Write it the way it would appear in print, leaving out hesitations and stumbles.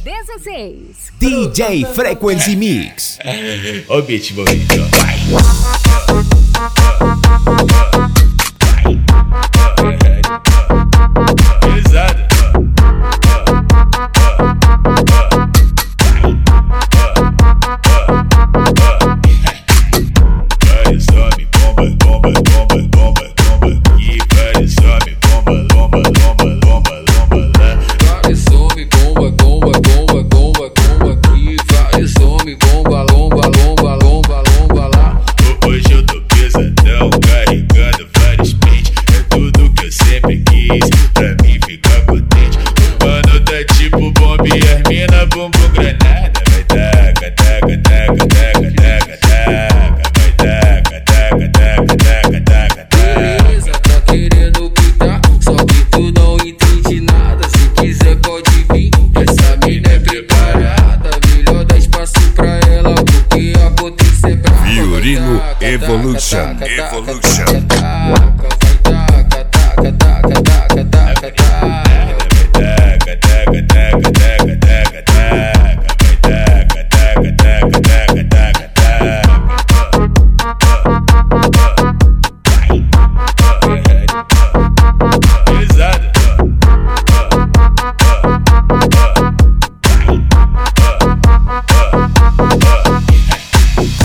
16. DJ Frequency Mix. Ó o beat envolvido, ó. Vai. Pesado. Vários homens, bomba, bomba, bomba, bomba, bomba. E vários homens, bomba, lomba, lomba, lomba, lomba lá. Vários homens, bomba, bomba, bomba, bomba, bomba. E vários homens, bomba, lomba, lomba, lomba, lomba lá. Hoje eu tô pesadão, carregando vários pentes. É tudo que eu sempre quis, pra mim ficar contente. O mano tá tipo bomba e as mina bumbum granada. Vai taca, taca, taca, taca, taca, taca. Vai taca, taca, taca, taca, taca, taca. Beleza, tá querendo pintar, só que tu não entende nada. Se quiser pode vir, essa mina é preparada. Melhor dar espaço pra ela, porque a potência é brava. Violino Evolution.